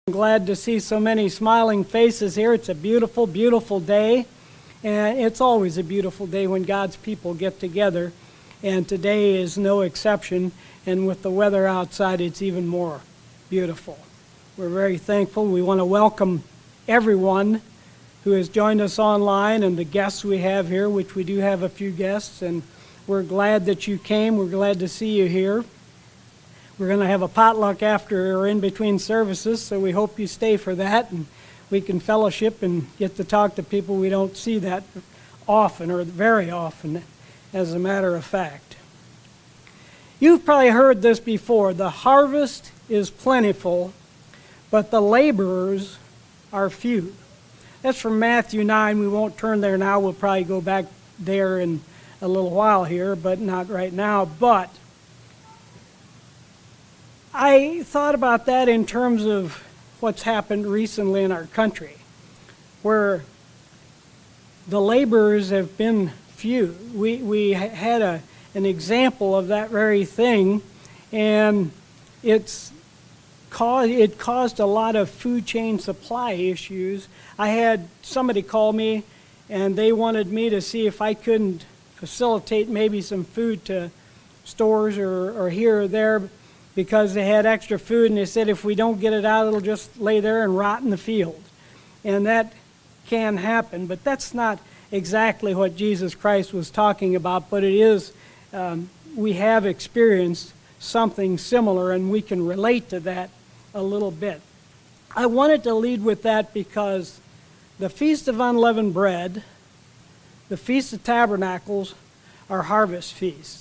I'm glad to see so many smiling faces here. It's a beautiful, beautiful day. And it's always a beautiful day when God's people get together. And today is no exception. And with the weather outside, it's even more beautiful. We're very thankful. We want to welcome everyone who has joined us online and the guests we have here, which we do have a few guests. And we're glad that you came. We're glad to see you here. We're going to have a potluck after or in between services, so we hope you stay for that and we can fellowship and get to talk to people we don't see that often or very often, as a matter of fact. You've probably heard this before. The harvest is plentiful, but the laborers are few. That's from Matthew 9. We won't turn there now. We'll probably go back there in a little while here, but not right now. But I thought about that in terms of what's happened recently in our country, where the laborers have been few. We had an example of that very thing, and it caused a lot of food chain supply issues. I had somebody call me, and they wanted me to see if I couldn't facilitate maybe some food to stores or here or there, because they had extra food, and they said if we don't get it out, it'll just lay there and rot in the field. And that can happen, but that's not exactly what Jesus Christ was talking about, but it is, we have experienced something similar, and we can relate to that a little bit. I wanted to lead with that because the Feast of Unleavened Bread, the Feast of Tabernacles, are harvest feasts.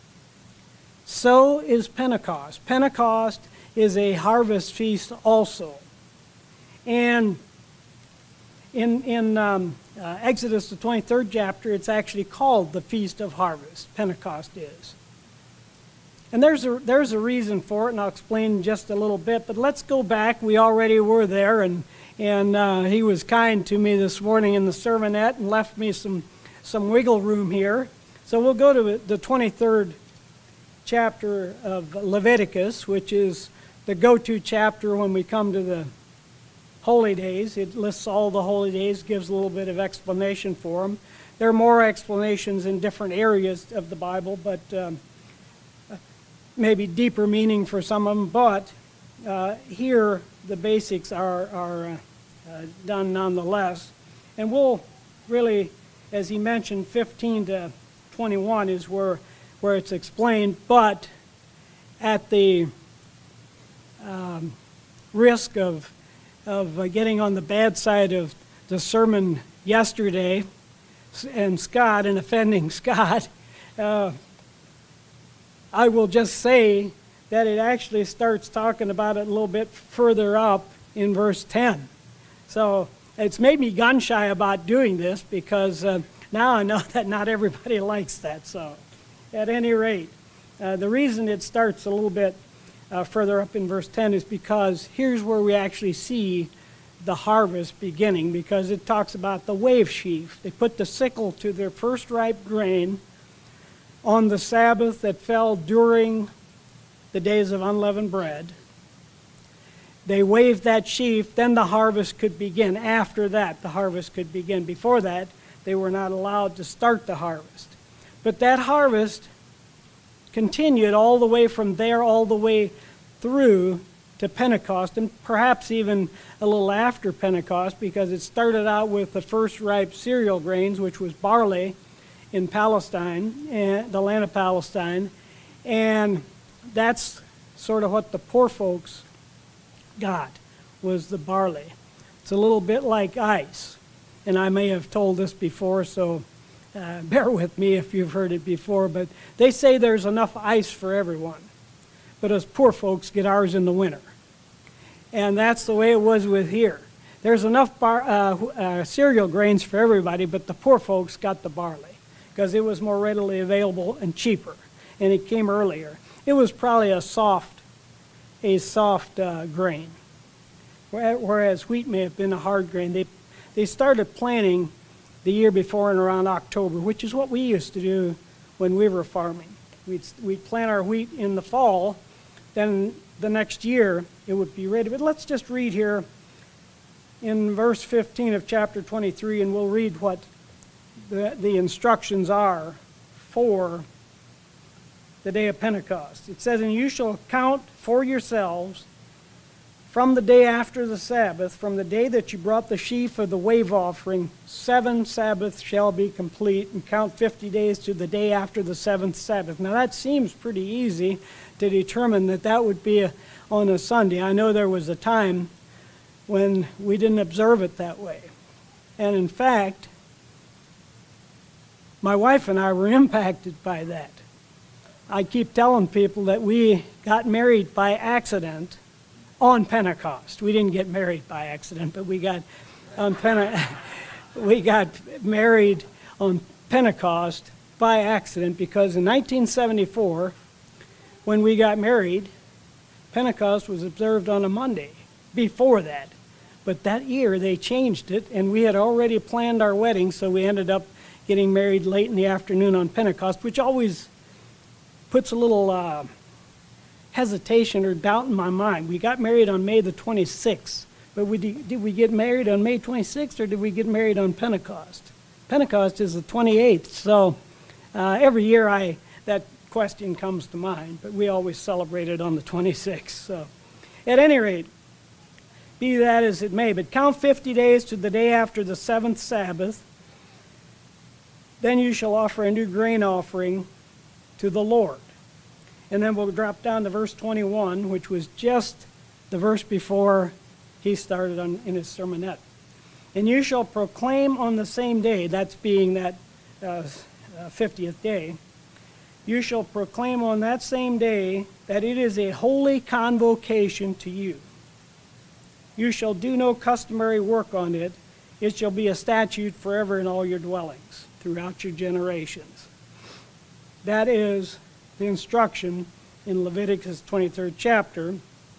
So is Pentecost. Pentecost is a harvest feast also. And in Exodus, the 23rd chapter, it's actually called the Feast of Harvest. Pentecost is. And there's a reason for it, and I'll explain in just a little bit. But let's go back. We already were there, and he was kind to me this morning in the sermonette and left me some wiggle room here. So we'll go to the 23rd chapter of Leviticus, which is the go-to chapter when we come to the holy days. It lists all the holy days, gives a little bit of explanation for them. There are more explanations in different areas of the Bible, but maybe deeper meaning for some of them. But here, the basics are done nonetheless. And we'll really, as he mentioned, 15 to 21 is where it's explained, but at the risk of getting on the bad side of the sermon yesterday and Scott and offending Scott, I will just say that it actually starts talking about it a little bit further up in verse 10. So it's made me gun shy about doing this because now I know that not everybody likes that. So at any rate, the reason it starts a little bit further up in verse 10 is because here's where we actually see the harvest beginning, because it talks about the wave sheaf. They put the sickle to their first ripe grain on the Sabbath that fell during the days of unleavened bread. They waved that sheaf, then the harvest could begin. After that, the harvest could begin. Before that, they were not allowed to start the harvest. But that harvest continued all the way from there, all the way through to Pentecost, and perhaps even a little after Pentecost, because it started out with the first ripe cereal grains, which was barley in Palestine, the land of Palestine, and that's sort of what the poor folks got, was the barley. It's a little bit like ice, and I may have told this before, so bear with me if you've heard it before, but they say there's enough ice for everyone. But us poor folks get ours in the winter. And that's the way it was with here. There's enough cereal grains for everybody, but the poor folks got the barley because it was more readily available and cheaper, and it came earlier. It was probably a soft grain, whereas wheat may have been a hard grain. They started planting the year before in around October, which is what we used to do when we were farming. We'd plant our wheat in the fall, then the next year it would be ready. But let's just read here in verse 15 of chapter 23, and we'll read what the instructions are for the day of Pentecost. It says, "And you shall count for yourselves from the day after the Sabbath, from the day that you brought the sheaf of the wave offering, 7 Sabbaths shall be complete, and count 50 days to the day after the 7th Sabbath." Now that seems pretty easy to determine that would be on a Sunday. I know there was a time when we didn't observe it that way. And in fact, my wife and I were impacted by that. I keep telling people that we got married by accident on Pentecost. We didn't get married by accident, but we got we got married on Pentecost by accident because in 1974, when we got married, Pentecost was observed on a Monday before that. But that year they changed it, and we had already planned our wedding, so we ended up getting married late in the afternoon on Pentecost, which always puts a little hesitation or doubt in my mind. We got married on May the 26th, but did we get married on May 26th, or did we get married on Pentecost? Pentecost is the 28th, so every year that question comes to mind, but we always celebrate it on the 26th. So at any rate, be that as it may, but count 50 days to the day after the 7th Sabbath. Then you shall offer a new grain offering to the Lord. And then we'll drop down to verse 21, which was just the verse before he started in his sermonette. "And you shall proclaim on the same day," that's being that 50th day, "you shall proclaim on that same day that it is a holy convocation to you. You shall do no customary work on it. It shall be a statute forever in all your dwellings, throughout your generations." That is the instruction in Leviticus 23rd chapter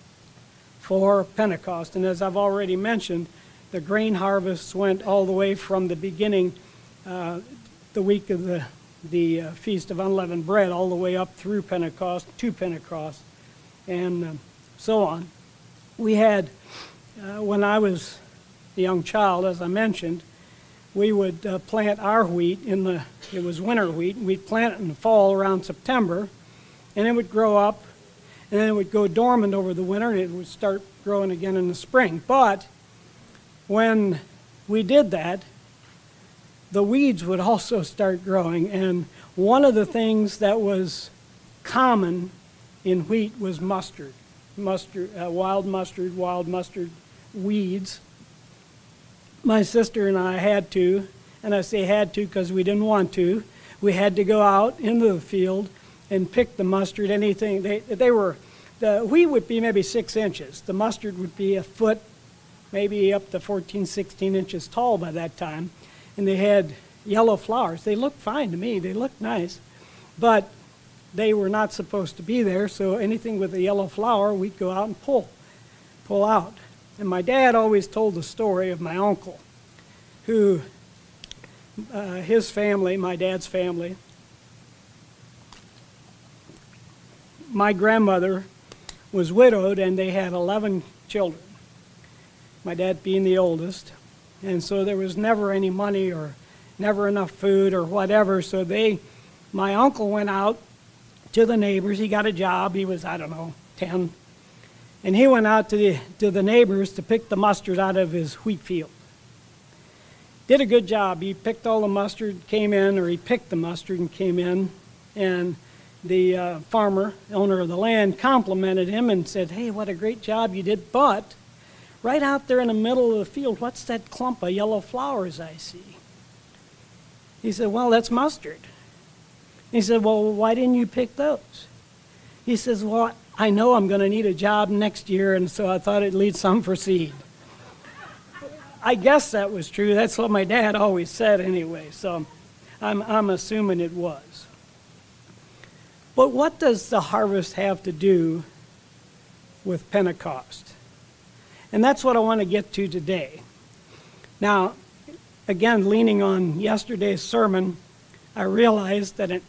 for Pentecost. And as I've already mentioned, the grain harvests went all the way from the beginning, the week of the Feast of Unleavened Bread, all the way up through Pentecost, to Pentecost, and so on. We had, when I was a young child, as I mentioned, we would plant our wheat it was winter wheat, and we'd plant it in the fall around September, and it would grow up, and then it would go dormant over the winter, and it would start growing again in the spring. But when we did that, the weeds would also start growing, and one of the things that was common in wheat was mustard, wild mustard weeds. My sister and I had to, and I say had to because we didn't want to, we had to go out into the field and pick the mustard, anything. The wheat would be maybe 6 inches. The mustard would be a foot, maybe up to 14, 16 inches tall by that time. And they had yellow flowers. They looked fine to me. They looked nice. But they were not supposed to be there, so anything with a yellow flower, we'd go out and pull out. And my dad always told the story of my uncle, who, his family, my dad's family, my grandmother was widowed, and they had 11 children, my dad being the oldest. And so there was never any money or never enough food or whatever. So my uncle went out to the neighbors. He got a job. He was, 10. And he went out to the neighbors to pick the mustard out of his wheat field. Did a good job. He picked all the mustard, he picked the mustard and came in. And the farmer, owner of the land, complimented him and said, "Hey, what a great job you did. But right out there in the middle of the field, what's that clump of yellow flowers I see?" He said, "Well, that's mustard." He said, "Well, why didn't you pick those?" He says, "Well, I know I'm going to need a job next year, and so I thought it'd leave some for seed." I guess that was true. That's what my dad always said anyway, so I'm assuming it was. But what does the harvest have to do with Pentecost? And that's what I want to get to today. Now, again, leaning on yesterday's sermon, I realized that an SPS, which is a specific purpose statement,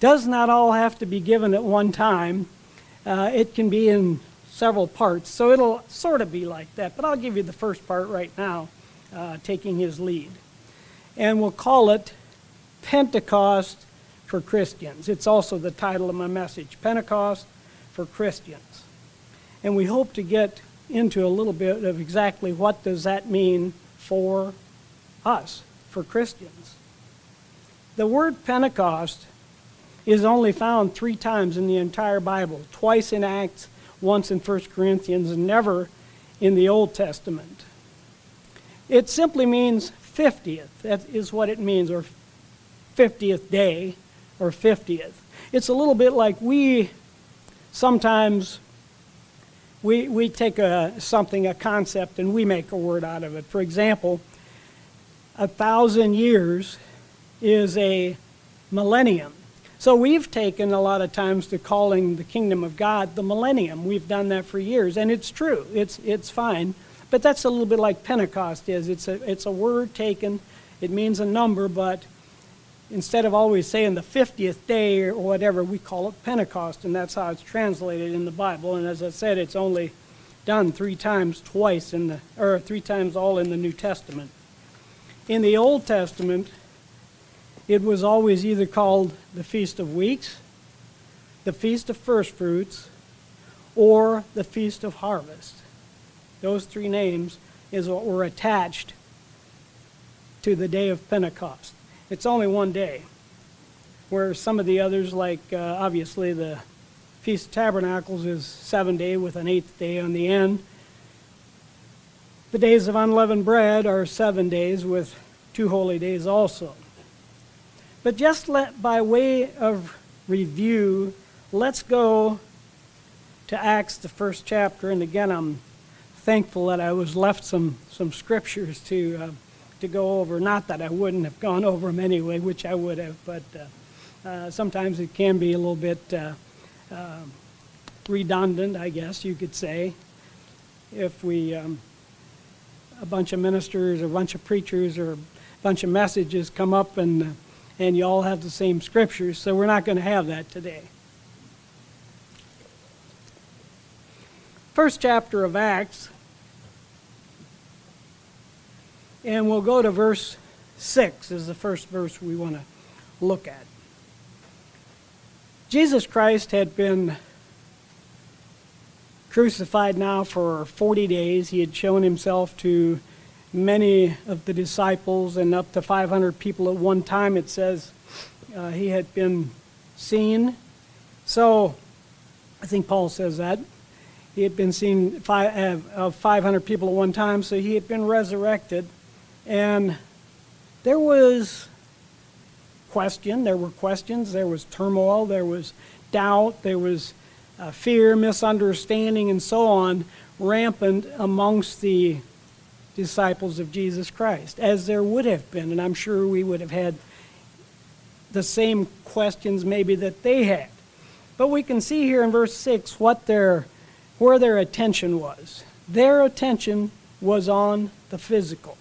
does not all have to be given at one time. It can be in several parts, so it'll sort of be like that. But I'll give you the first part right now, taking his lead. And we'll call it Pentecost for Christians. It's also the title of my message, Pentecost for Christians. And we hope to get into a little bit of exactly what does that mean for us, for Christians. The word Pentecost is only found 3 times in the entire Bible, twice in Acts, once in 1 Corinthians, and never in the Old Testament. It simply means 50th. That is what it means, or 50th day, or 50th. It's a little bit like we sometimes we take a concept, and we make a word out of it. For example, 1,000 years is a millennium. So we've taken a lot of times to calling the kingdom of God the millennium. We've done that for years, and it's true. It's fine. But that's a little bit like Pentecost is. It's a word taken. It means a number, but instead of always saying the 50th day or whatever, we call it Pentecost, and that's how it's translated in the Bible. And as I said, it's only done 3 times all in the New Testament. In the Old Testament, it was always either called the Feast of Weeks, the Feast of First Fruits, or the Feast of Harvest. Those 3 names is what were attached to the day of Pentecost. It's only one day, where some of the others, like obviously the Feast of Tabernacles is 7 days with an 8th day on the end. The days of unleavened bread are 7 days with 2 holy days also. But just by way of review, let's go to Acts, the 1st chapter. And again, I'm thankful that I was left some scriptures to go over. Not that I wouldn't have gone over them anyway, which I would have, but sometimes it can be a little bit redundant, I guess you could say, if we a bunch of ministers or a bunch of preachers or a bunch of messages come up and you all have the same scriptures, so we're not going to have that today. 1st chapter of Acts, and we'll go to verse 6 is the first verse we want to look at. Jesus Christ had been crucified now for 40 days. He had shown himself to many of the disciples and up to 500 people at one time, it says. He had been seen. So, I think Paul says that. He had been seen of 500 people at one time, so he had been resurrected. And there was there were questions, there was turmoil, there was doubt, there was fear, misunderstanding, and so on, rampant amongst the disciples of Jesus Christ, as there would have been, and I'm sure we would have had the same questions maybe that they had. But we can see here in verse 6 where their attention was. Their attention was on the physical.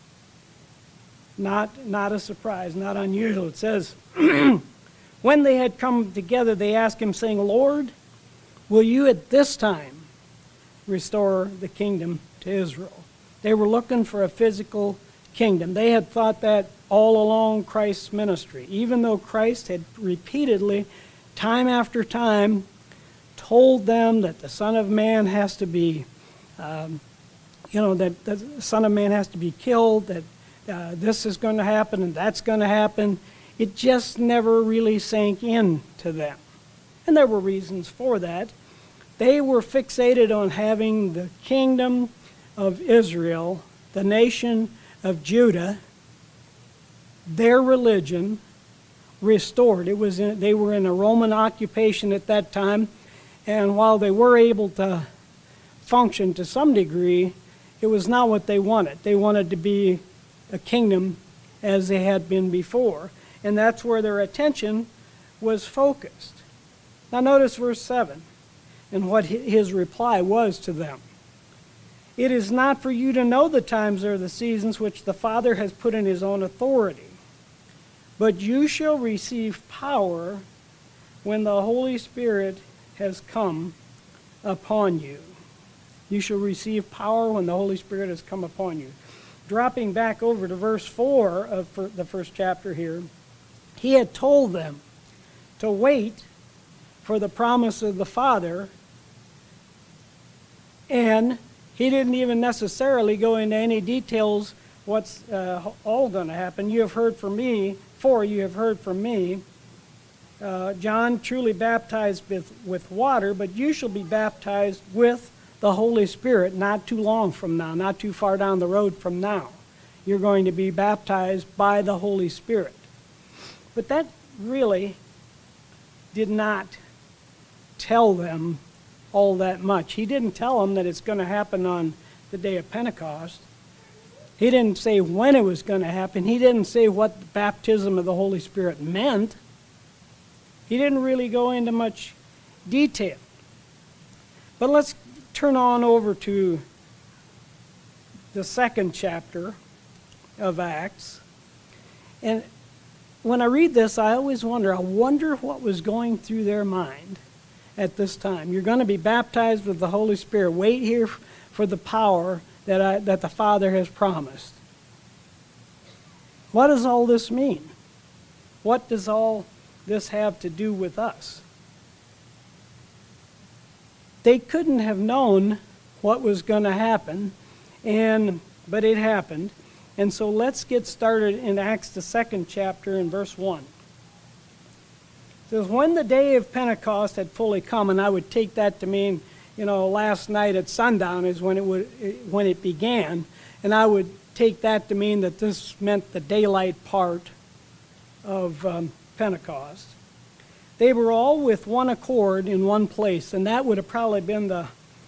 Not a surprise, not unusual. It says, when they had come together, they asked him, saying, Lord, will you at this time restore the kingdom to Israel? They were looking for a physical kingdom. They had thought that all along Christ's ministry, even though Christ had repeatedly, time after time, told them that the Son of Man has to be, that the Son of Man has to be killed, that this is going to happen and that's going to happen. It just never really sank in to them. And there were reasons for that. They were fixated on having the kingdom of Israel, the nation of Judah, their religion restored. They were in a Roman occupation at that time, and while they were able to function to some degree, it was not what they wanted. They wanted to be a kingdom as they had been before, and that's where their attention was focused. Now notice verse 7 and what his reply was to them. It is not for you to know the times or the seasons which the Father has put in his own authority, but you shall receive power when the Holy Spirit has come upon you. You shall receive power when the Holy Spirit has come upon you. Dropping back over to verse 4 of the first chapter here, he had told them to wait for the promise of the Father, and he didn't even necessarily go into any details what's all going to happen. You have heard from me, you have heard from me. John truly baptized with water, but you shall be baptized with the Holy Spirit not too long from now, not too far down the road from now. You're going to be baptized by the Holy Spirit. But that really did not tell them all that much. He didn't tell them that it's going to happen on the day of Pentecost. He didn't say when it was going to happen. He didn't say what the baptism of the Holy Spirit meant. He didn't really go into much detail. But let's turn on over to the second chapter of Acts. And when I read this, I always wonder what was going through their mind at this time. You're going to be baptized with the Holy Spirit. Wait here for the power that the Father has promised. What does all this mean? What does all this have to do with us? They couldn't have known what was going to happen, but it happened. And so let's get started in Acts, the second chapter, in verse 1. It says, when the day of Pentecost had fully come, and I would take that to mean, last night at sundown is when it began, and I would take that to mean that this meant the daylight part of Pentecost. They were all with one accord in one place, and that would have probably been the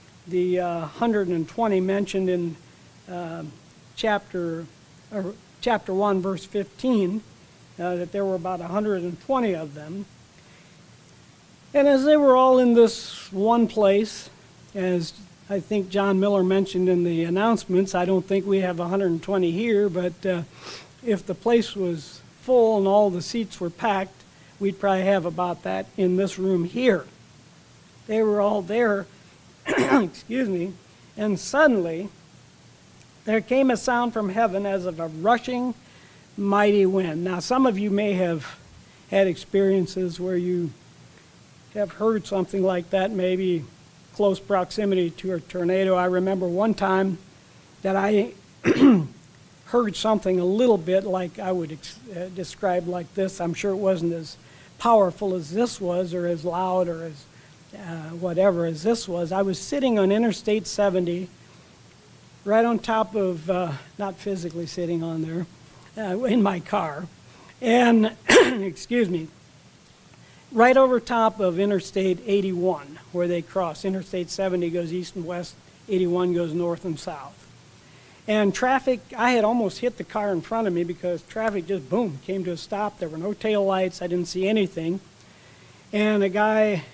120 mentioned in chapter 1, verse 15, that there were about 120 of them. And as they were all in this one place, as I think John Miller mentioned in the announcements, I don't think we have 120 here, but if the place was full and all the seats were packed, we'd probably have about that in this room here. They were all there, excuse me, and suddenly there came a sound from heaven as of a rushing mighty wind. Now, some of you may have had experiences where you have heard something like that, maybe close proximity to a tornado. I remember one time that I heard something a little bit like I would describe like this. I'm sure it wasn't as powerful as this was, or as loud, or as whatever as this was. I was sitting on Interstate 70, right on top of, not physically sitting on there, in my car, and, excuse me, right over top of Interstate 81, where they cross. Interstate 70 goes east and west, 81 goes north and south. And traffic, I had almost hit the car in front of me because traffic just, boom, came to a stop. There were no tail lights. I didn't see anything. And a guy,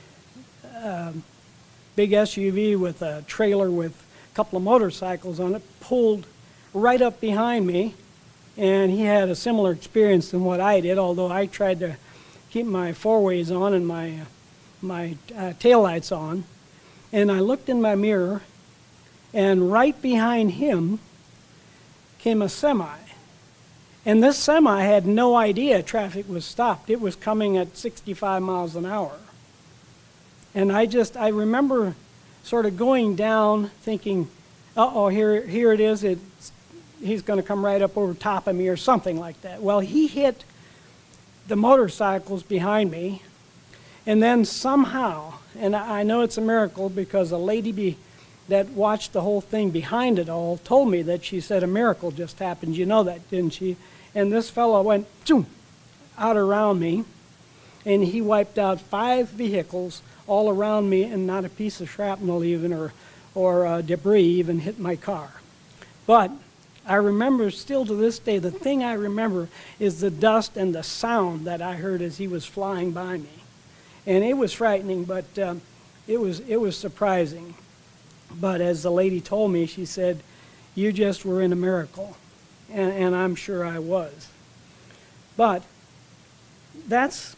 big SUV with a trailer with a couple of motorcycles on it, pulled right up behind me. And he had a similar experience than what I did, although I tried to keep my four-ways on and my taillights on. And I looked in my mirror, and right behind him came a semi. And this semi had no idea traffic was stopped. It was coming at 65 miles an hour. And I remember sort of going down thinking, uh-oh, here it is. He's going to come right up over top of me or something like that. Well, he hit the motorcycles behind me, and then somehow, and I know it's a miracle because a lady that watched the whole thing behind it all told me that she said a miracle just happened. You know that, didn't she? And this fellow went zoom, out around me, and he wiped out 5 vehicles all around me, and not a piece of shrapnel even or debris even hit my car. But I remember still to this day, the thing I remember is the dust and the sound that I heard as he was flying by me. And it was frightening, but it was surprising. But as the lady told me, she said, you just were in a miracle. And I'm sure I was. But that's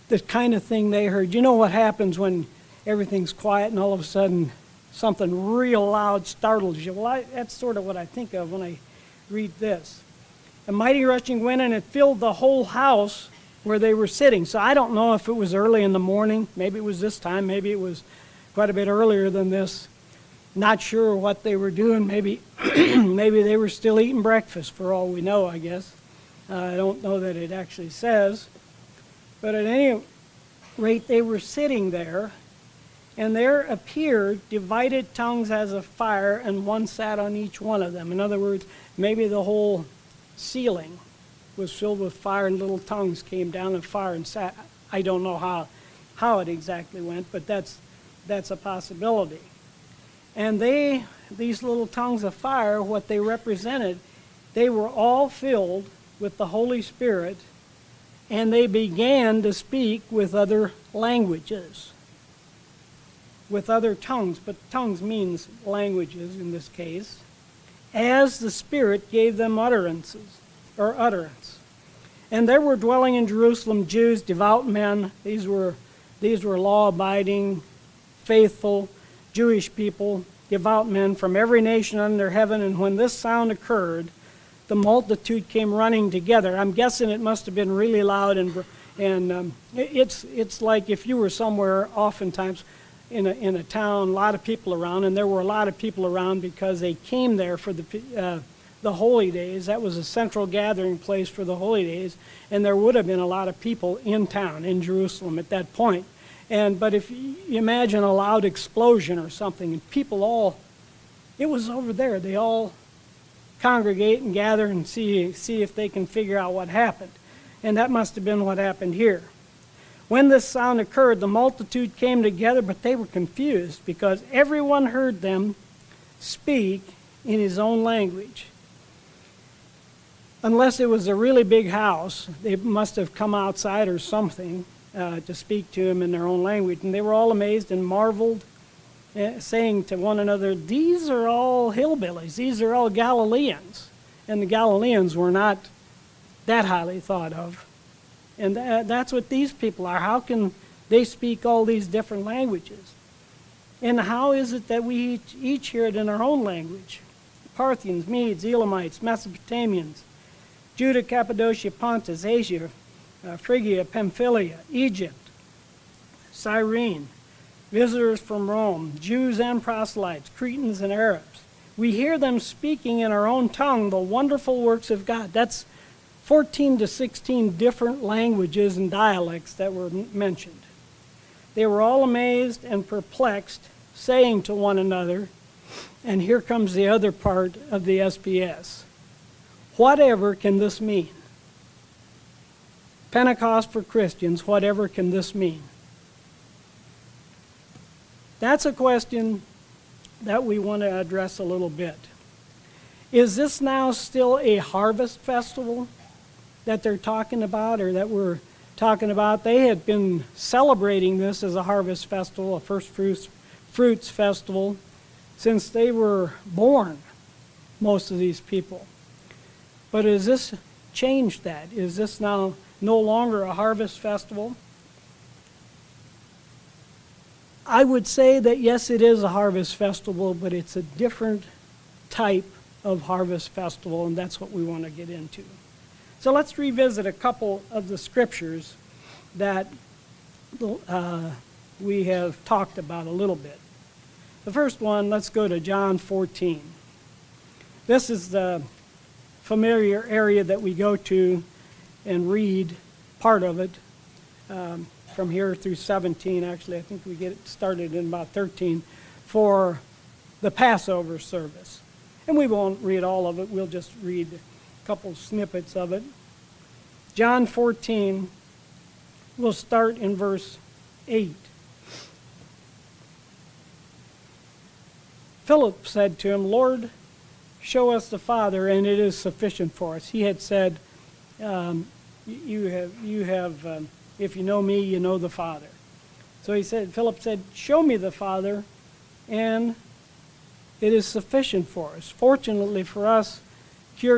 the kind of thing they heard. You know what happens when everything's quiet and all of a sudden something real loud startles you? Well, that's sort of what I think of when I read this. A mighty rushing wind, and it filled the whole house where they were sitting. So I don't know if it was early in the morning. Maybe it was this time. Maybe it was quite a bit earlier than this. Not sure what they were doing. Maybe maybe they were still eating breakfast for all we know, I guess. I don't know that it actually says. But at any rate, they were sitting there, and there appeared divided tongues as of fire, and one sat on each one of them. In other words, maybe the whole ceiling was filled with fire, and little tongues came down of fire and sat. I don't know how it exactly went, but that's a possibility. And these little tongues of fire, what they represented, they were all filled with the Holy Spirit, and they began to speak with other languages, with other tongues, but tongues means languages in this case, as the Spirit gave them utterance. And there were dwelling in Jerusalem Jews, devout men. These were law-abiding, faithful Jewish people, devout men from every nation under heaven. And when this sound occurred, the multitude came running together. I'm guessing it must have been really loud, and it's like if you were somewhere, oftentimes in a town, a lot of people around, and there were a lot of people around because they came there for the holy days. That was a central gathering place for the holy days, and there would have been a lot of people in town, in Jerusalem at that point. But if you imagine a loud explosion or something, and people it was over there. They all congregate and gather and see if they can figure out what happened. And that must have been what happened here. When this sound occurred, the multitude came together, but they were confused because everyone heard them speak in his own language. Unless it was a really big house, they must have come outside or something to speak to him in their own language. And they were all amazed and marveled, saying to one another, "These are all hillbillies. These are all Galileans." And the Galileans were not that highly thought of. And that's what these people are. How can they speak all these different languages? And how is it that we each hear it in our own language? Parthians, Medes, Elamites, Mesopotamians, Judah, Cappadocia, Pontus, Asia, Phrygia, Pamphylia, Egypt, Cyrene, visitors from Rome, Jews and proselytes, Cretans and Arabs. We hear them speaking in our own tongue the wonderful works of God. That's 14 to 16 different languages and dialects that were mentioned. They were all amazed and perplexed, saying to one another, and here comes the other part of the SPS, "Whatever can this mean?" Pentecost for Christians, whatever can this mean? That's a question that we want to address a little bit. Is this now still a harvest festival that they're talking about, or that we're talking about? They had been celebrating this as a harvest festival, a first fruits festival, since they were born, most of these people. But has this changed that? Is this now no longer a harvest festival? I would say that yes, it is a harvest festival, but it's a different type of harvest festival, and that's what we want to get into. So let's revisit a couple of the scriptures that we have talked about a little bit. The first one, let's go to John 14. This is the familiar area that we go to and read part of it from here through 17. Actually, I think we get it started in about 13 for the Passover service. And we won't read all of it. We'll just read a couple snippets of it. John 14, we'll start in verse 8. Philip said to him, "Lord, show us the Father, and it is sufficient for us." He had said, if you know me, you know the Father. So Philip said, "Show me the Father, and it is sufficient for us." Fortunately for us,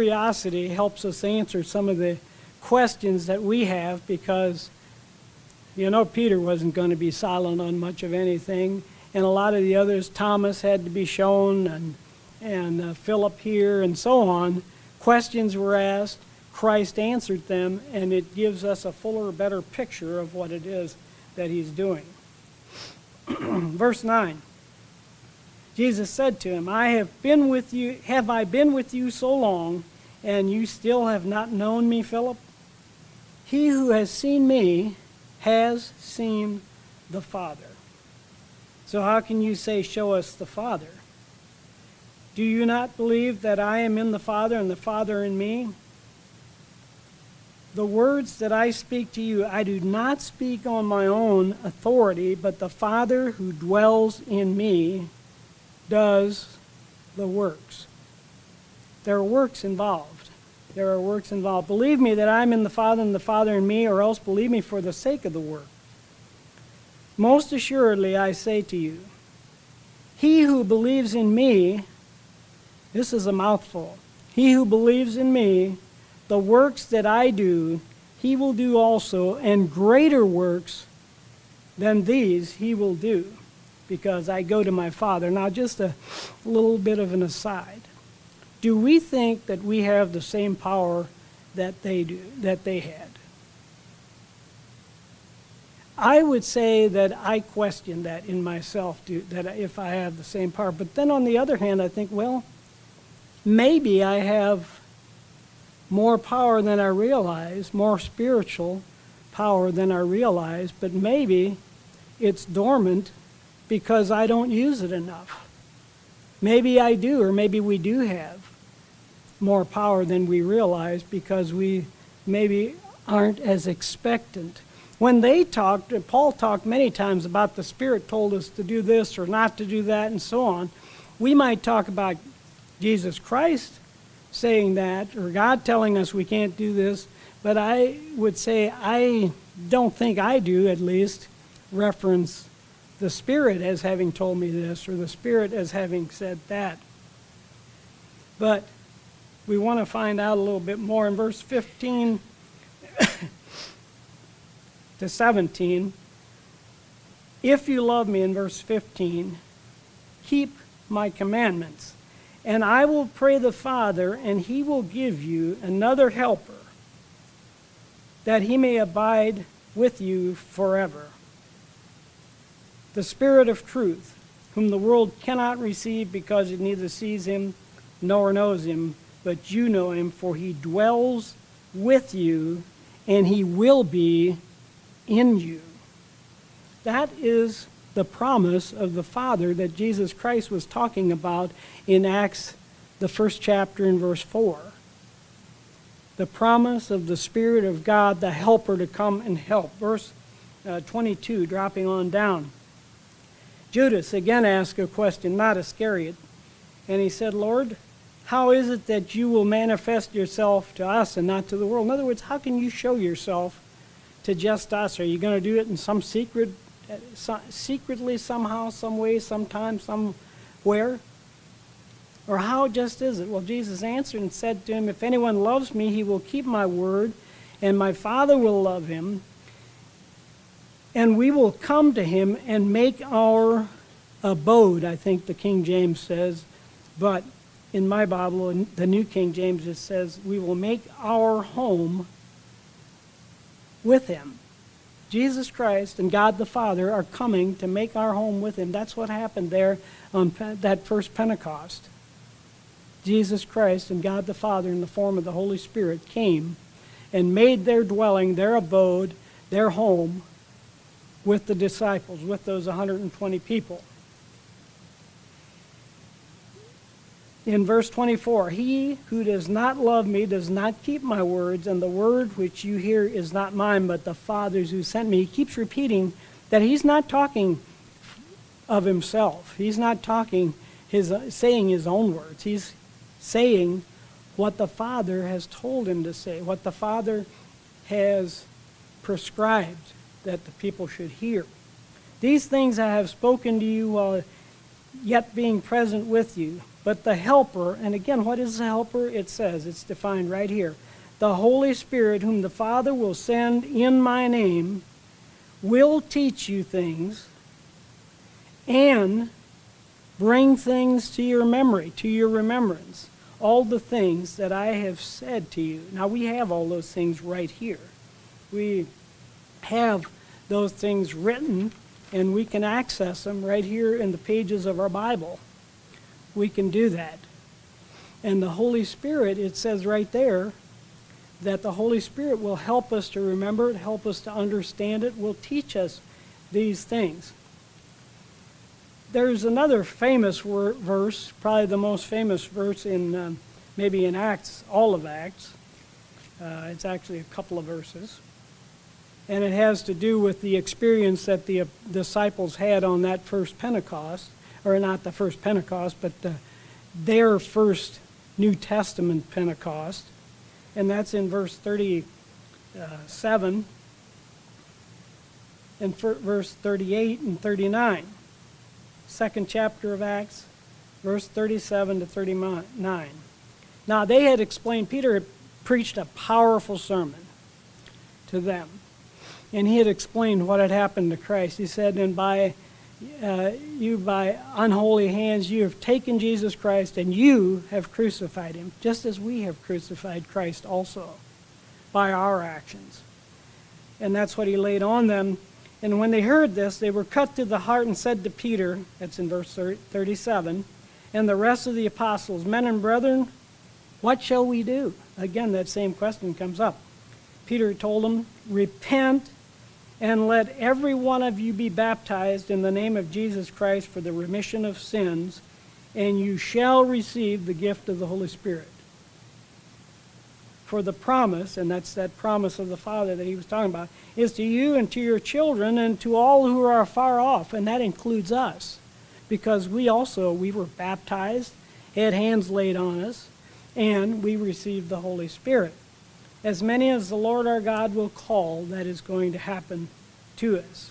curiosity helps us answer some of the questions that we have, because You know, Peter wasn't going to be silent on much of anything, and a lot of the others, Thomas had to be shown, and Philip here, and so on. Questions were asked, Christ answered them, and it gives us a fuller, better picture of what it is that he's doing. Verse 9. Jesus said to him, have I been with you so long, and you still have not known me, Philip? He who has seen me has seen the Father. So how can you say, show us the Father? Do you not believe that I am in the Father and the Father in me? The words that I speak to you, I do not speak on my own authority, but the Father who dwells in me does the works. There are works involved. There are works involved. Believe me that I'm in the Father and the Father in me, or else believe me for the sake of the work. Most assuredly, I say to you, he who believes in me, this is a mouthful, he who believes in me, the works that I do, he will do also, and greater works than these he will do, because I go to my Father. Now, just a little bit of an aside. Do we think that we have the same power that they had? I would say that I question that in myself, that if I have the same power. But then on the other hand, I think, well, maybe I have more power than I realize, more spiritual power than I realize, but maybe it's dormant because I don't use it enough. Maybe I do, or maybe we do have more power than we realize because we maybe aren't as expectant. When they talked, Paul talked many times about the Spirit told us to do this or not to do that and so on. We might talk about Jesus Christ saying that, or God telling us we can't do this, but I would say I don't think I do, at least, reference the Spirit as having told me this, or the Spirit as having said that. But we want to find out a little bit more in verse 15 to 17. If you love me, in verse 15, keep my commandments. And I will pray the Father, and he will give you another helper, that he may abide with you forever. The Spirit of truth, whom the world cannot receive because it neither sees him nor knows him, but you know him, for he dwells with you, and he will be in you. That is the promise of the Father that Jesus Christ was talking about in Acts, the 1st chapter in verse 4. The promise of the Spirit of God, the helper, to come and help. Verse 22, dropping on down. Judas again asked a question, not Iscariot, and he said, Lord, how is it that you will manifest yourself to us and not to the world? In other words, how can you show yourself to just us? Are you going to do it in some secretly, somehow, some way, sometime, somewhere? Or how just is it? Well, Jesus answered and said to him, if anyone loves me, he will keep my word, and my Father will love him, and we will come to him and make our abode, I think the King James says, but in my Bible, in the New King James, it says, we will make our home with him. Jesus Christ and God the Father are coming to make our home with him. That's what happened there on that first Pentecost. Jesus Christ and God the Father in the form of the Holy Spirit came and made their dwelling, their abode, their home with the disciples, with those 120 people. In verse 24, he who does not love me does not keep my words, and the word which you hear is not mine, but the Father's who sent me. He keeps repeating that he's not talking of himself. He's not saying his own words. He's saying what the Father has told him to say, what the Father has prescribed that the people should hear. These things I have spoken to you while yet being present with you. But the helper, and again, what is the helper? It says, it's defined right here. The Holy Spirit, whom the Father will send in my name, will teach you things and bring things to your memory, to your remembrance, all the things that I have said to you. Now, we have all those things right here. We have those things written, and we can access them right here in the pages of our Bible. We can do that. And the Holy Spirit, it says right there, that the Holy Spirit will help us to remember it, help us to understand it, will teach us these things. There's another famous verse, probably the most famous verse in maybe in Acts, all of Acts. It's actually a couple of verses. And it has to do with the experience that the disciples had on that first Pentecost, or not the first Pentecost, but their first New Testament Pentecost. And that's in verse 37 and verse 38 and 39. Second chapter of Acts, verse 37 to 39. Now they had explained, Peter had preached a powerful sermon to them. And he had explained what had happened to Christ. He said, and by unholy hands you have taken Jesus Christ, and you have crucified him, just as we have crucified Christ also, by our actions. And that's what he laid on them. And when they heard this, they were cut to the heart and said to Peter, that's in verse 37, and the rest of the apostles, men and brethren, what shall we do? Again, that same question comes up. Peter told them, repent and let every one of you be baptized in the name of Jesus Christ for the remission of sins, and you shall receive the gift of the Holy Spirit. For the promise, and that's that promise of the Father that he was talking about, is to you and to your children and to all who are far off, and that includes us, because we were baptized, had hands laid on us, and we received the Holy Spirit. As many as the Lord our God will call, that is going to happen to us.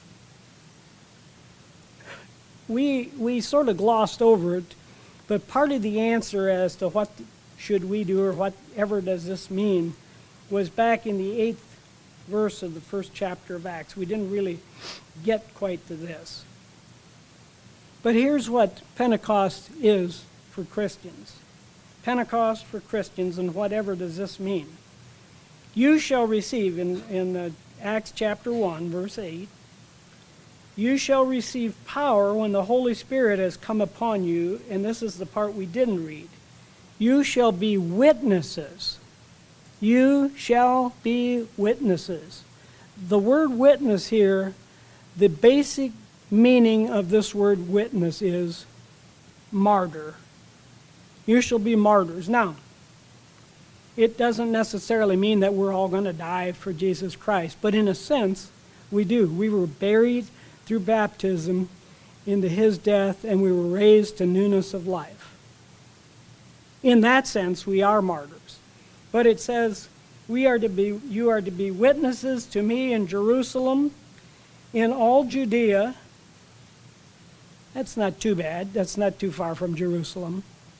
We sort of glossed over it, but part of the answer as to what should we do or whatever does this mean was back in the 8th verse of the first chapter of Acts. We didn't really get quite to this. But here's what Pentecost is for Christians. Pentecost for Christians, and whatever does this mean? You shall receive, in Acts chapter 1, verse 8, you shall receive power when the Holy Spirit has come upon you, and this is the part we didn't read. You shall be witnesses. You shall be witnesses. The word witness here, the basic meaning of this word witness is martyr. You shall be martyrs. Now, it doesn't necessarily mean that we're all going to die for Jesus Christ, but in a sense, we do. We were buried through baptism into his death, and we were raised to newness of life. In that sense, we are martyrs. But it says, you are to be witnesses to me in Jerusalem, in all Judea. That's not too bad. That's not too far from Jerusalem.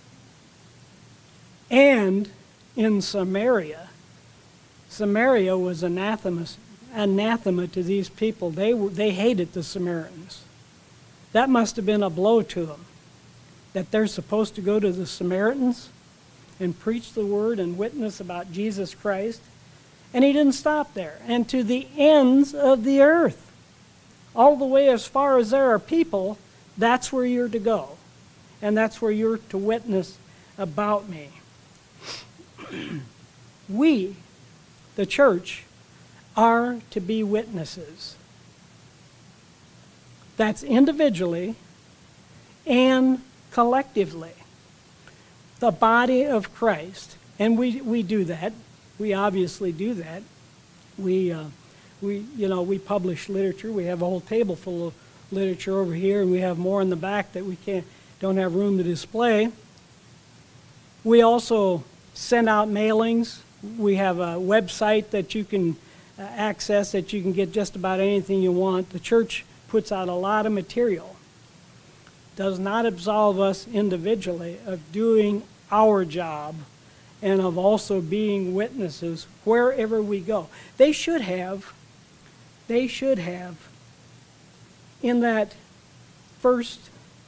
And in Samaria. Samaria was anathema to these people. They hated the Samaritans. That must have been a blow to them, that they're supposed to go to the Samaritans and preach the word and witness about Jesus Christ. And he didn't stop there. And to the ends of the earth, all the way as far as there are people, that's where you're to go. And that's where you're to witness about me. We, the church, are to be witnesses. That's individually and collectively. The body of Christ. And we do that. We obviously do that. We publish literature. We have a whole table full of literature over here, and we have more in the back that we don't have room to display. We also send out mailings. We have a website that you can access, that you can get just about anything you want. The church puts out a lot of material. Does not absolve us individually of doing our job and of also being witnesses wherever we go. They should have in that first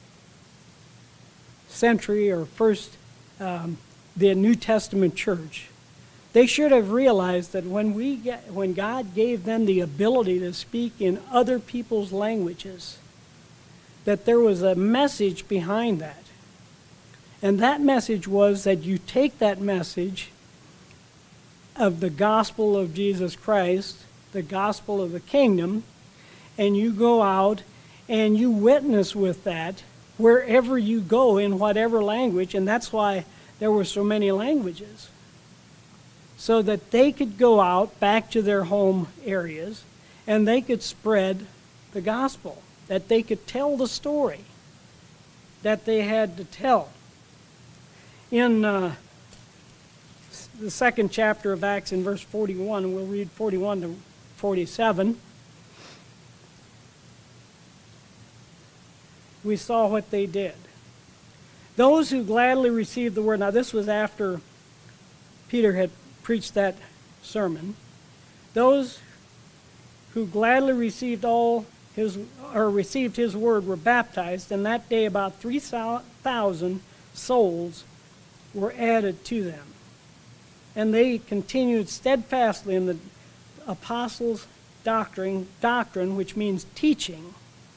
century or the New Testament church, they should have realized that when God gave them the ability to speak in other people's languages, that there was a message behind that. And that message was that you take that message of the gospel of Jesus Christ, the gospel of the kingdom, and you go out and you witness with that wherever you go in whatever language, and that's why there were so many languages. So that they could go out back to their home areas and they could spread the gospel, that they could tell the story that they had to tell. In the second chapter of Acts in verse 41, and we'll read 41 to 47, we saw what they did. Those who gladly received the word. Now this was after Peter had preached that sermon. Those who gladly received his word were baptized, and that day about 3,000 souls were added to them. And they continued steadfastly in the apostles' doctrine, which means teaching.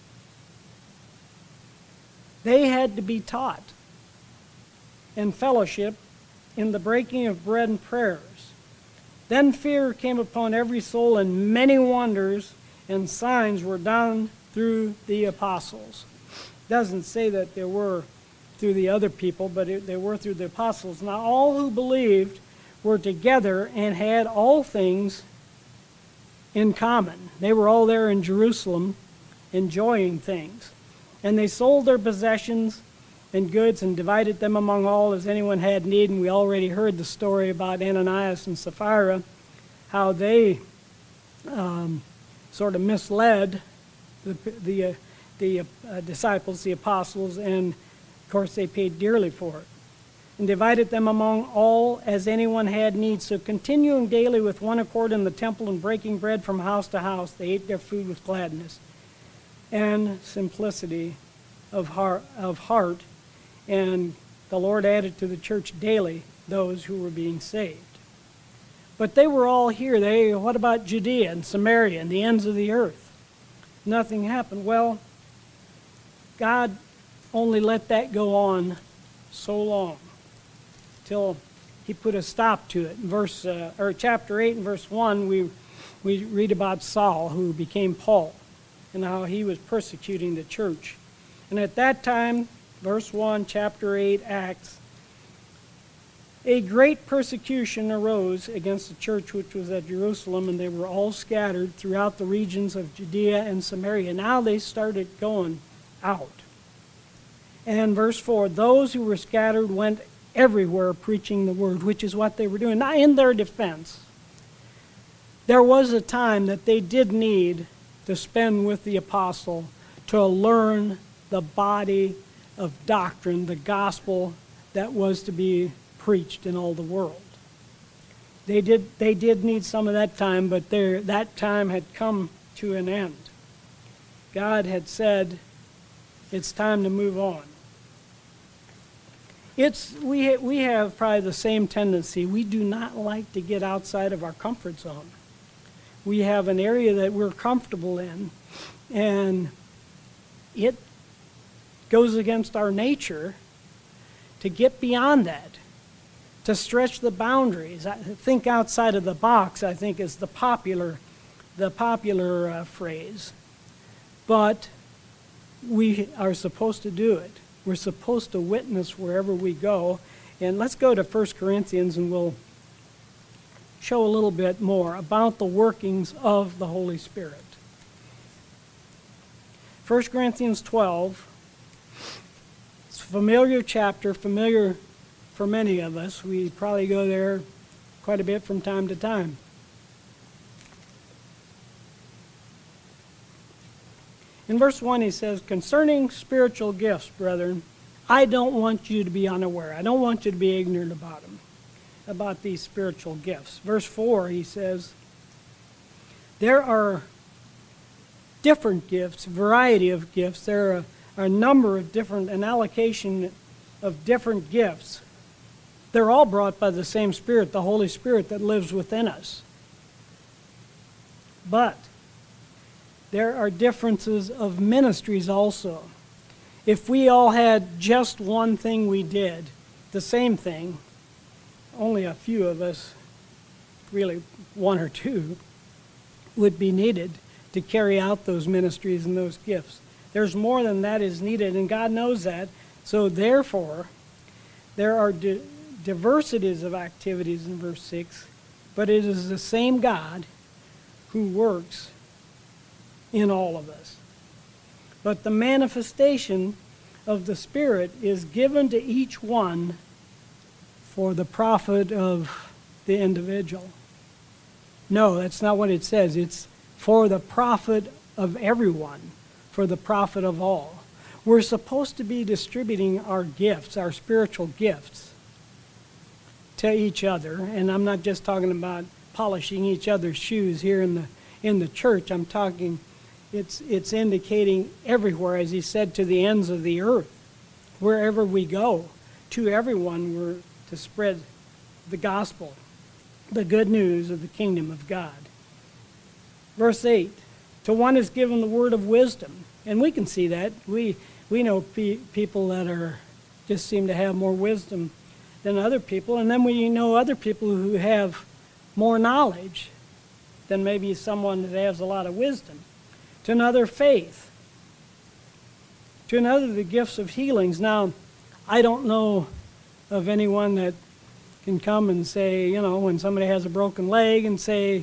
They had to be taught, and fellowship in the breaking of bread and prayers. Then fear came upon every soul, and many wonders and signs were done through the apostles. It doesn't say that there were through the other people, but they were through the apostles. Now all who believed were together and had all things in common. They were all there in Jerusalem enjoying things. And they sold their possessions and goods and divided them among all as anyone had need. And we already heard the story about Ananias and Sapphira, how they sort of misled the disciples, the apostles, and of course they paid dearly for it. And divided them among all as anyone had need. So continuing daily with one accord in the temple and breaking bread from house to house, they ate their food with gladness and simplicity of heart, and the Lord added to the church daily those who were being saved. But they were all here. What about Judea and Samaria and the ends of the earth? Nothing happened. Well, God only let that go on so long till he put a stop to it. In chapter 8 and verse 1, we read about Saul, who became Paul, and how he was persecuting the church. And at that time, verse 1, chapter 8, Acts, a great persecution arose against the church which was at Jerusalem, and they were all scattered throughout the regions of Judea and Samaria. Now they started going out. And verse 4, those who were scattered went everywhere preaching the word, which is what they were doing. Now, in their defense, there was a time that they did need to spend with the apostle to learn the body of doctrine, the gospel that was to be preached in all the world. They did need some of that time, but that time had come to an end. God had said, it's time to move on. We have probably the same tendency. We do not like to get outside of our comfort zone. We have an area that we're comfortable in, and it goes against our nature to get beyond that, to stretch the boundaries. Think outside of the box, I think, is the popular phrase. But we are supposed to do it. We're supposed to witness wherever we go. And let's go to 1 Corinthians and we'll show a little bit more about the workings of the Holy Spirit. 1 Corinthians 12, it's a familiar chapter, familiar for many of us. We probably go there quite a bit from time to time. In verse 1 he says, concerning spiritual gifts, brethren, I don't want you to be unaware. I don't want you to be ignorant about them, about these spiritual gifts. Verse 4 he says, there are different gifts, variety of gifts. There are a number of different, an allocation of different gifts. They're all brought by the same Spirit, the Holy Spirit that lives within us. But there are differences of ministries also. If we all had just one thing we did, the same thing, only a few of us, really one or two, would be needed to carry out those ministries and those gifts. There's more than that is needed, and God knows that. So therefore, there are diversities of activities in verse 6, but it is the same God who works in all of us. But the manifestation of the Spirit is given to each one for the profit of the individual. No, that's not what it says. It's for the profit of everyone, for the profit of all. We're supposed to be distributing our gifts, our spiritual gifts, to each other. And I'm not just talking about polishing each other's shoes here in the church. I'm talking, it's indicating everywhere, as he said, to the ends of the earth. Wherever we go, to everyone, we're to spread the gospel, the good news of the kingdom of God. Verse 8, to one is given the word of wisdom. And we can see that. We know people that are just seem to have more wisdom than other people. And then we know other people who have more knowledge than maybe someone that has a lot of wisdom. To another, faith. To another, the gifts of healings. Now, I don't know of anyone that can come and say, you know, when somebody has a broken leg and say,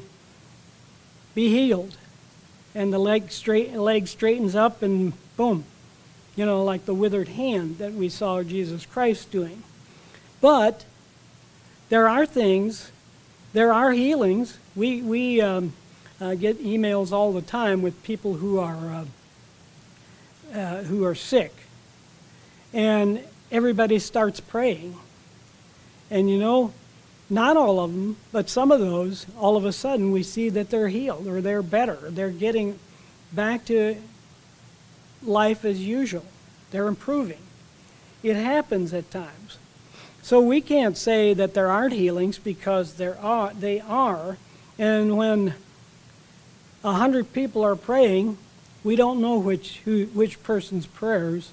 be healed. And the leg straightens up and boom. You know, like the withered hand that we saw Jesus Christ doing. But there are things, there are healings. We get emails all the time with people who are sick. And everybody starts praying. And you know, not all of them, but some of those, all of a sudden we see that they're healed or they're better. They're getting back to life as usual. They're improving. It happens at times. So we can't say that there aren't healings because they are. And when 100 people are praying, we don't know which person's prayers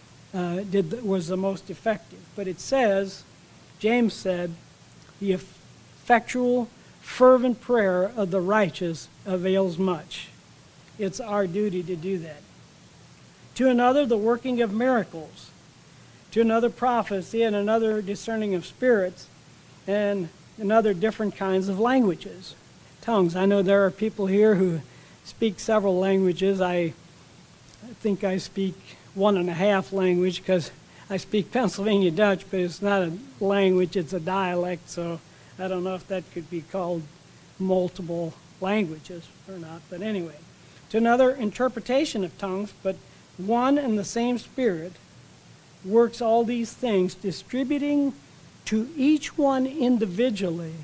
was the most effective. But it says, James said, the effectual, fervent prayer of the righteous avails much. It's our duty to do that. To another, the working of miracles. To another, prophecy, and another, discerning of spirits, and another, different kinds of languages. Tongues. I know there are people here who speak several languages. I think I speak 1.5 language because I speak Pennsylvania Dutch, but it's not a language, it's a dialect, so I don't know if that could be called multiple languages or not, but anyway. To another, interpretation of tongues, but one and the same Spirit works all these things, distributing to each one individually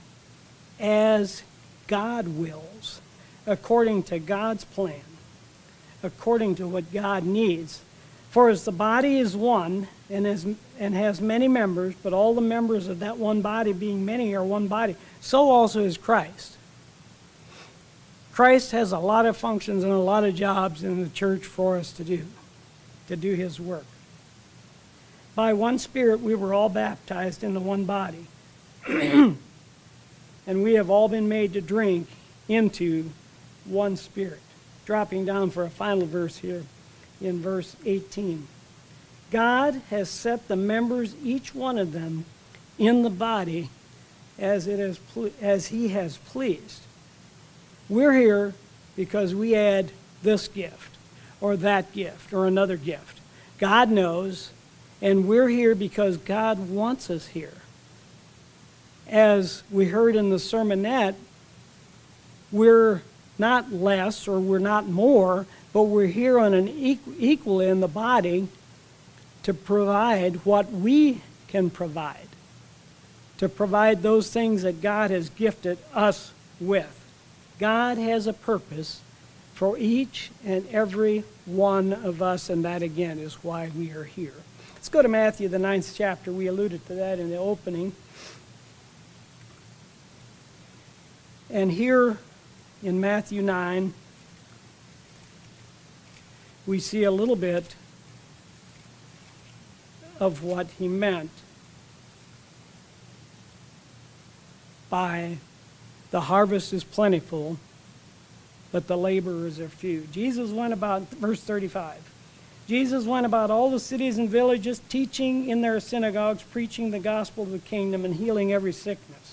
as God wills, according to God's plan, according to what God needs. For as the body is one and has many members, but all the members of that one body being many are one body, so also is Christ. Christ has a lot of functions and a lot of jobs in the church for us to do his work. By one Spirit we were all baptized into one body, and we have all been made to drink into one Spirit. Dropping down for a final verse here in verse 18. God has set the members, each one of them, in the body as he has pleased. We're here because we had this gift or that gift or another gift. God knows, and we're here because God wants us here. As we heard in the sermonette, we're not less or we're not more, but we're here on an equal in the body to provide what we can provide, to provide those things that God has gifted us with. God has a purpose for each and every one of us, and that again is why we are here. Let's go to Matthew, the 9th chapter. We alluded to that in the opening. And here in Matthew 9, we see a little bit of what he meant by the harvest is plentiful, but the laborers are few. Jesus went about, verse 35, Jesus went about all the cities and villages, teaching in their synagogues, preaching the gospel of the kingdom, and healing every sickness.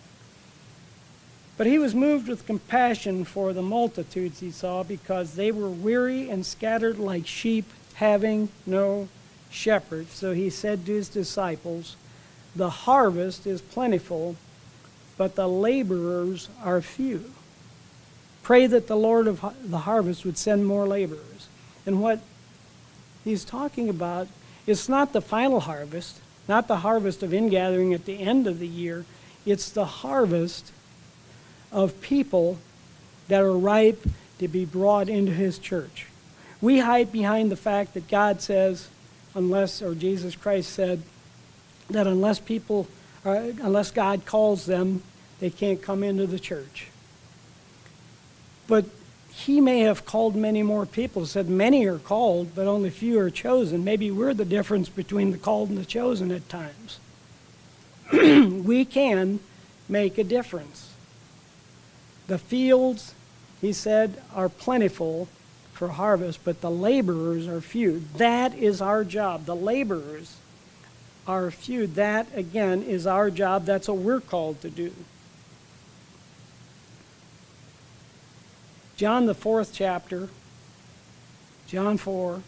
But he was moved with compassion for the multitudes he saw, because they were weary and scattered like sheep, having no shepherd. So he said to his disciples, the harvest is plentiful, but the laborers are few. Pray that the Lord of the harvest would send more laborers. And what he's talking about is not the final harvest, not the harvest of ingathering at the end of the year. It's the harvest of people that are ripe to be brought into his church. We hide behind the fact that God says, or Jesus Christ said, that unless God calls them, they can't come into the church. But he may have called many more people. He said many are called, but only few are chosen. Maybe we're the difference between the called and the chosen at times. We can make a difference. The fields, he said, are plentiful for harvest, but the laborers are few. That is our job. The laborers are few. That, again, is our job. That's what we're called to do. John, the 4th chapter, John 4.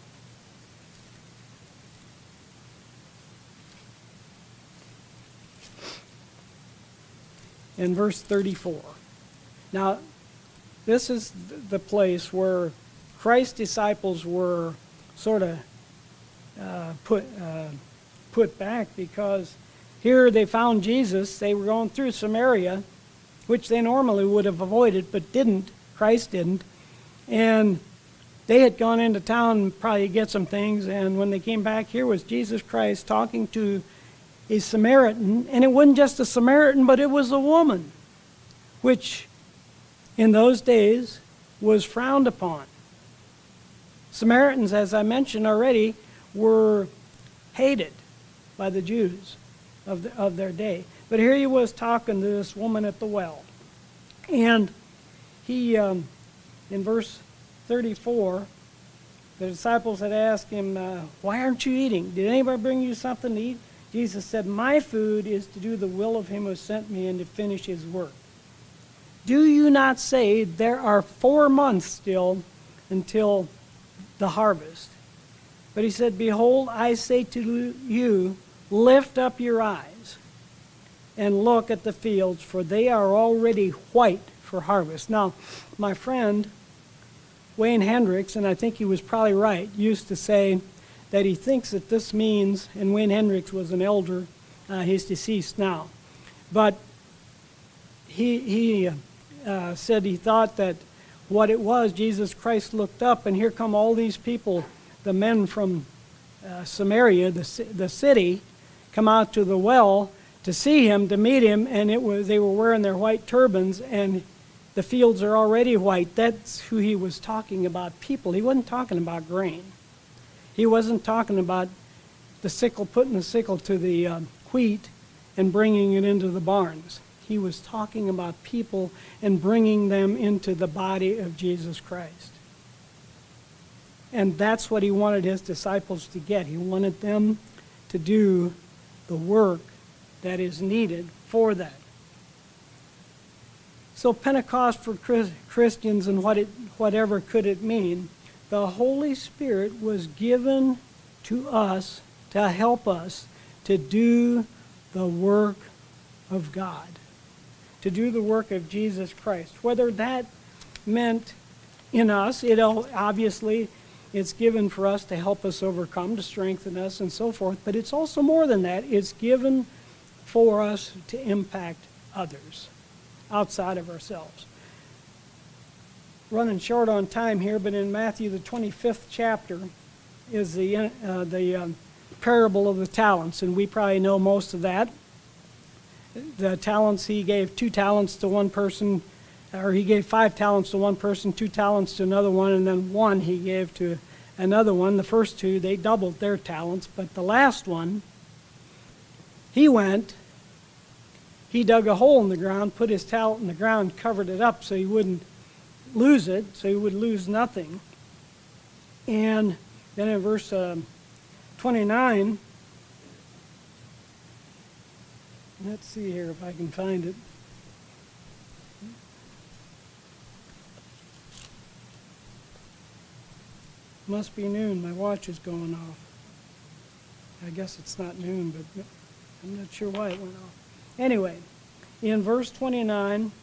In verse 34. Now, this is the place where Christ's disciples were sort of put back, because here they found Jesus. They were going through Samaria, which they normally would have avoided, but didn't. Christ didn't. And they had gone into town probably to get some things, and when they came back, here was Jesus Christ talking to a Samaritan. And it wasn't just a Samaritan, but it was a woman, which in those days was frowned upon. Samaritans, as I mentioned already, were hated by the Jews of their day. But here he was talking to this woman at the well. And he, in verse 34, the disciples had asked him, why aren't you eating? Did anybody bring you something to eat? Jesus said, my food is to do the will of him who sent me and to finish his work. Do you not say there are 4 months still until the harvest? But he said, behold, I say to you, lift up your eyes and look at the fields, for they are already white for harvest. Now, my friend Wayne Hendricks, and I think he was probably right, used to say that he thinks that this means, and Wayne Hendricks was an elder, he's deceased now, but he said he thought that what it was, Jesus Christ looked up, and here come all these people, the men from Samaria, the city, come out to the well to see him, to meet him, and they were wearing their white turbans, and the fields are already white. That's who he was talking about, people. He wasn't talking about grain. He wasn't talking about the sickle, putting the sickle to the wheat and bringing it into the barns. He was talking about people and bringing them into the body of Jesus Christ. And that's what he wanted his disciples to get. He wanted them to do the work that is needed for that. So Pentecost for Christians, and whatever could it mean, the Holy Spirit was given to us to help us to do the work of God, to do the work of Jesus Christ. Whether that meant in us, obviously it's given for us to help us overcome, to strengthen us and so forth, but it's also more than that. It's given for us to impact others outside of ourselves. running short on time here, but in Matthew the 25th chapter is the parable of the talents, and we probably know most of that. The talents, he gave 2 talents to one person, or he gave 5 talents to one person, 2 talents to another one, and then 1 he gave to another one. The first 2, they doubled their talents, but the last one, he dug a hole in the ground, put his talent in the ground, covered it up so he wouldn't lose it, so he would lose nothing. And then in verse 29, let's see here if I can find it. Must be noon. My watch is going off. I guess it's not noon, but I'm not sure why it went off. Anyway, in verse 29,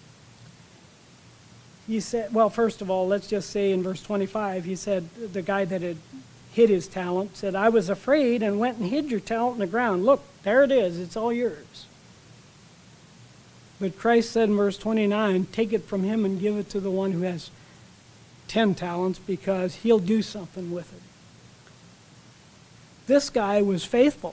he said, well, first of all, let's just say in verse 25, he said, the guy that had hid his talent said, I was afraid and went and hid your talent in the ground. Look, there it is. It's all yours. But Christ said in verse 29, take it from him and give it to the one who has 10 talents, because he'll do something with it. This guy was faithful.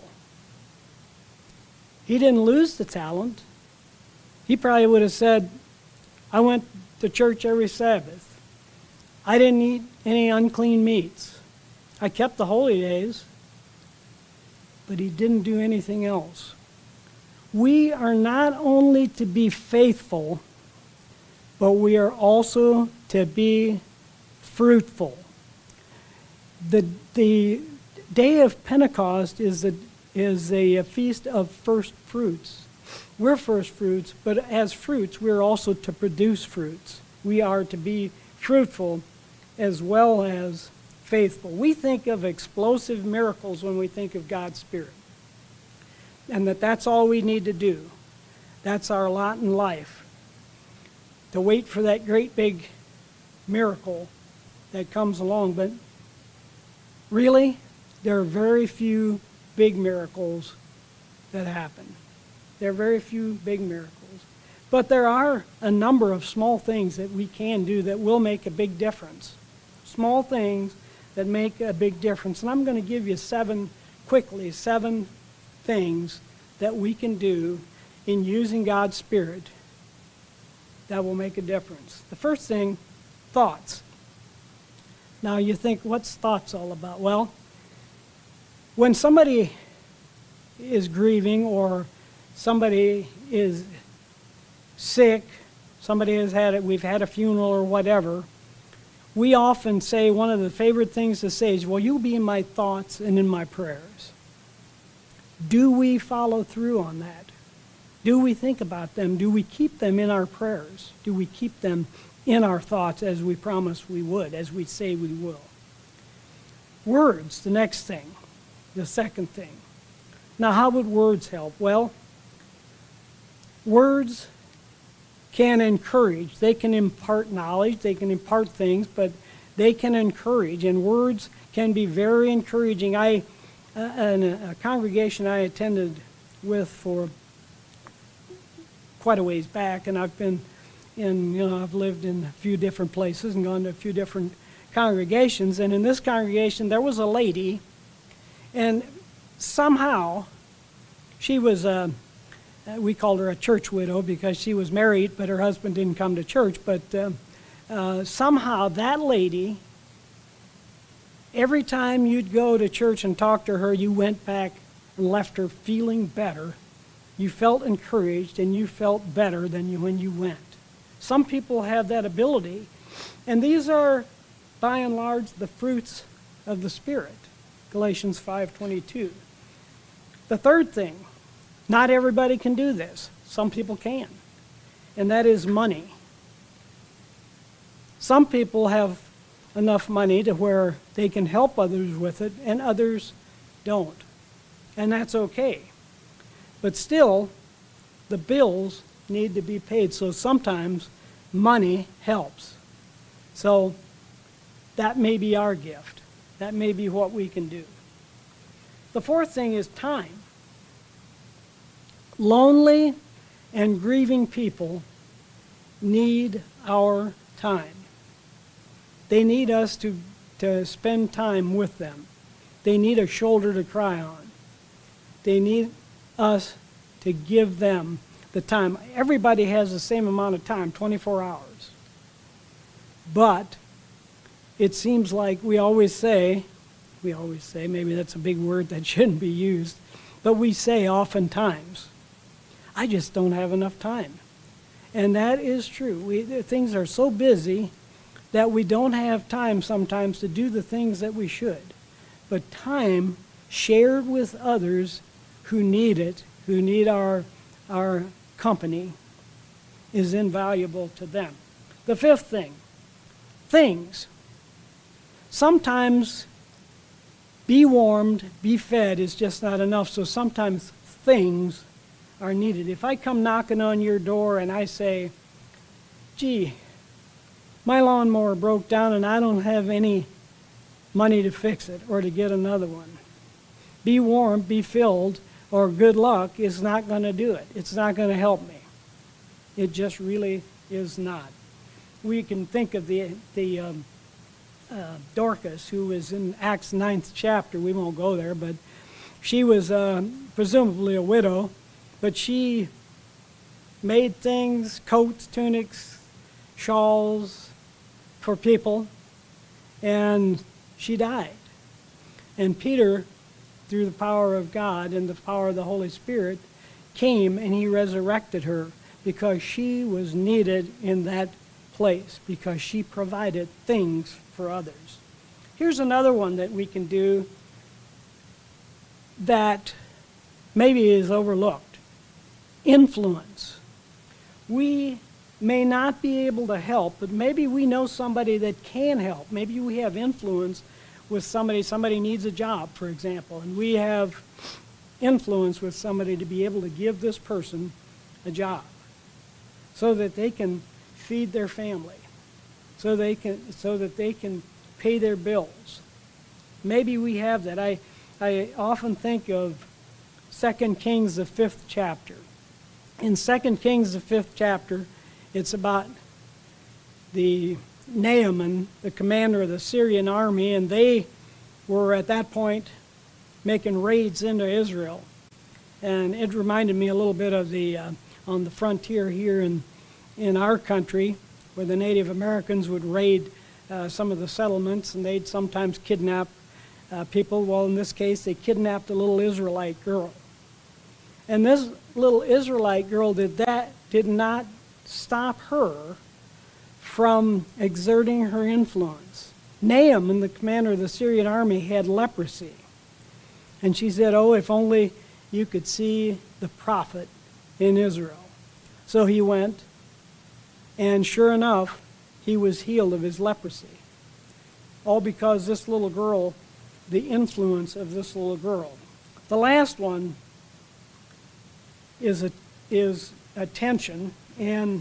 He didn't lose the talent. He probably would have said, I went to church every Sabbath. I didn't eat any unclean meats. I kept the holy days. But he didn't do anything else. We are not only to be faithful, but we are also to be fruitful. The day of Pentecost is a feast of first fruits. We're first fruits, but as fruits, we're also to produce fruits. We are to be fruitful as well as faithful. We think of explosive miracles when we think of God's Spirit, and that's all we need to do. That's our lot in life, to wait for that great big miracle that comes along. But really, there are very few big miracles that happen. There are very few big miracles. But there are a number of small things that we can do that will make a big difference. Small things that make a big difference. And I'm going to give you 7 things that we can do in using God's Spirit that will make a difference. The first thing, thoughts. Now you think, what's thoughts all about? Well, when somebody is grieving or somebody is sick, we've had a funeral or whatever, we often say, one of the favorite things to say is, well, you'll be in my thoughts and in my prayers. Do we follow through on that? Do we think about them? Do we keep them in our prayers? Do we keep them in our thoughts as we promise we would, as we say we will? Words, the next thing, the second thing. Now, how would words help? Well, words can encourage. They can impart knowledge. They can impart things, but they can encourage, and words can be very encouraging. In a congregation I attended with for quite a ways back, and I've lived in a few different places and gone to a few different congregations, and in this congregation there was a lady, and somehow she was we called her a church widow because she was married, but her husband didn't come to church. But somehow that lady, every time you'd go to church and talk to her, you went back and left her feeling better. You felt encouraged, and you felt better than when you went. Some people have that ability, and these are, by and large, the fruits of the Spirit. Galatians 5:22. The third thing, not everybody can do this. Some people can, and that is money. Some people have enough money to where they can help others with it, and others don't. And that's okay. But still, the bills need to be paid, so sometimes money helps. So that may be our gift. That may be what we can do. The fourth thing is time. Lonely and grieving people need our time. They need us to spend time with them. They need a shoulder to cry on. They need us to give them the time. Everybody has the same amount of time, 24 hours. But it seems like we always say, maybe that's a big word that shouldn't be used, but we say oftentimes, I just don't have enough time. And that is true. Things are so busy that we don't have time sometimes to do the things that we should. But time shared with others who need it, who need our company, is invaluable to them. The fifth thing, things. Sometimes be warmed, be fed is just not enough, so sometimes things are needed. If I come knocking on your door and I say, gee, my lawnmower broke down and I don't have any money to fix it or to get another one. Be warmed, be filled, or good luck is not going to do it. It's not going to help me. It just really is not. We can think of the Dorcas, who was in Acts 9th chapter. We won't go there, but she was presumably a widow, but she made things, coats, tunics, shawls for people, and she died. And Peter, through the power of God and the power of the Holy Spirit, came and he resurrected her because she was needed in that place, because she provided things for others. Here's another one that we can do that maybe is overlooked. Influence. We may not be able to help, but maybe we know somebody that can help. Maybe we have influence with somebody needs a job, for example, and we have influence with somebody to be able to give this person a job so that they can feed their family, so that they can pay their bills. Maybe we have that. I often think of 2 Kings, the 5th chapter. In 2 Kings, the 5th chapter, it's about the Naaman, the commander of the Syrian army, and they were at that point making raids into Israel. And it reminded me a little bit of the on the frontier here in our country, where the Native Americans would raid some of the settlements, and they'd sometimes kidnap people. Well, in this case, they kidnapped a little Israelite girl. And this little Israelite girl did not stop her from exerting her influence. Naaman, the commander of the Syrian army, had leprosy. And she said, oh, if only you could see the prophet in Israel. So he went, and sure enough, he was healed of his leprosy. All because this little girl, the influence of this little girl. The last one is attention, and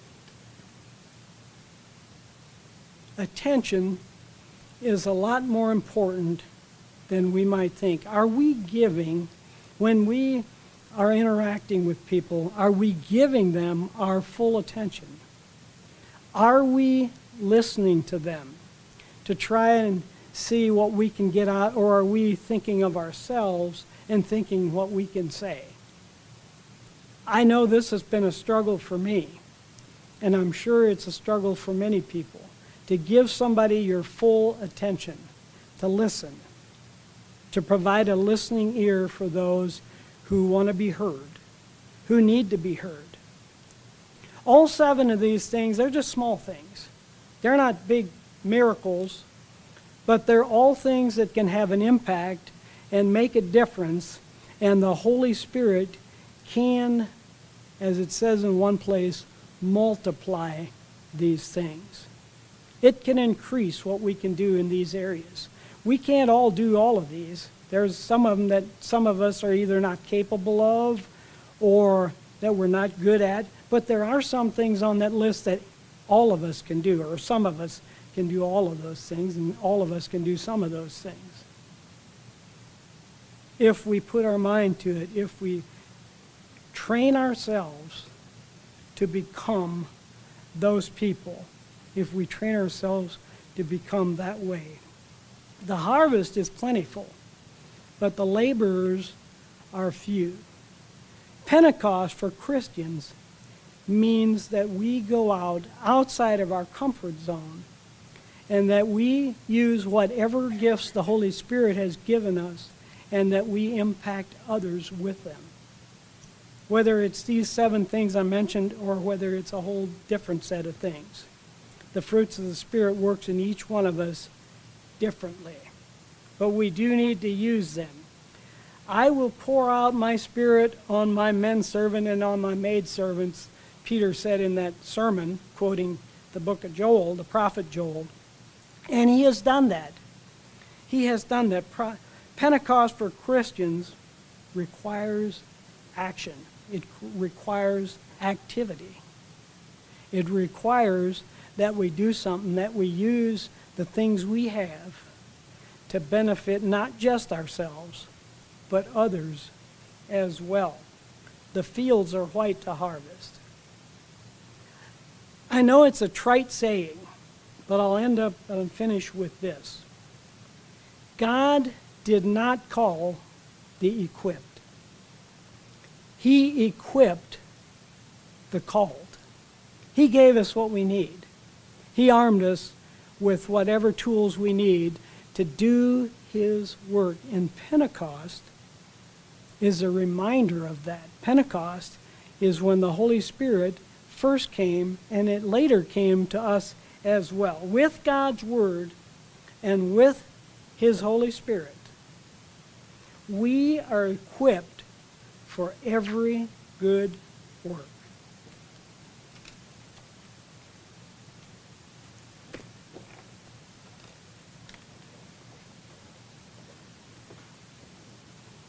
attention is a lot more important than we might think. Are we giving, when we are interacting with people, are we giving them our full attention? Are we listening to them to try and see what we can get out, or are we thinking of ourselves and thinking what we can say? I know this has been a struggle for me, and I'm sure it's a struggle for many people, to give somebody your full attention, to listen, to provide a listening ear for those who want to be heard, who need to be heard. All 7 of these things, they're just small things. They're not big miracles, but they're all things that can have an impact and make a difference, and the Holy Spirit can, as it says in one place, multiply these things. It can increase what we can do in these areas. We can't all do all of these. There's some of them that some of us are either not capable of or that we're not good at, but there are some things on that list that all of us can do, or some of us can do all of those things, and all of us can do some of those things. If we put our mind to it, if we train ourselves to become those people, if we train ourselves to become that way. The harvest is plentiful, but the laborers are few. Pentecost for Christians means that we go out outside of our comfort zone and that we use whatever gifts the Holy Spirit has given us and that we impact others with them. Whether it's these 7 things I mentioned or whether it's a whole different set of things. The fruits of the Spirit works in each one of us differently. But we do need to use them. I will pour out my Spirit on my menservant and on my maidservants, Peter said in that sermon, quoting the book of Joel, the prophet Joel. And he has done that. He has done that. Pentecost for Christians requires action. It requires activity. It requires that we do something, that we use the things we have to benefit not just ourselves, but others as well. The fields are white to harvest. I know it's a trite saying, but I'll end up and finish with this. God did not call the equipped. He equipped the called. He gave us what we need. He armed us with whatever tools we need to do his work. And Pentecost is a reminder of that. Pentecost is when the Holy Spirit first came, and it later came to us as well. With God's Word and with his Holy Spirit, we are equipped for every good work.